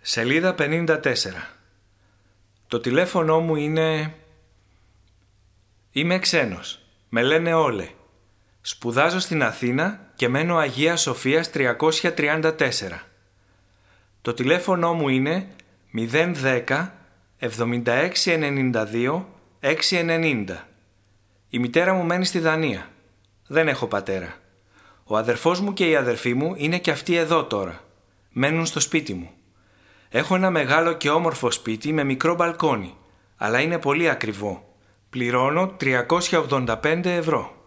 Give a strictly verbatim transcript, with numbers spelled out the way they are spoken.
Σελίδα πενήντα τέσσερα. Το τηλέφωνο μου είναι... Είμαι ξένος. Με λένε Όλε. Σπουδάζω στην Αθήνα και μένω Αγία Σοφίας τριακόσια τριάντα τέσσερα. Το τηλέφωνο μου είναι μηδέν δέκα εβδομήντα έξι ενενήντα δύο έξι ενενήντα. Η μητέρα μου μένει στη Δανία. Δεν έχω πατέρα. Ο αδερφός μου και η αδερφή μου είναι και αυτοί εδώ τώρα. Μένουν στο σπίτι μου. Έχω ένα μεγάλο και όμορφο σπίτι με μικρό μπαλκόνι, αλλά είναι πολύ ακριβό. Πληρώνω τριακόσια ογδόντα πέντε ευρώ.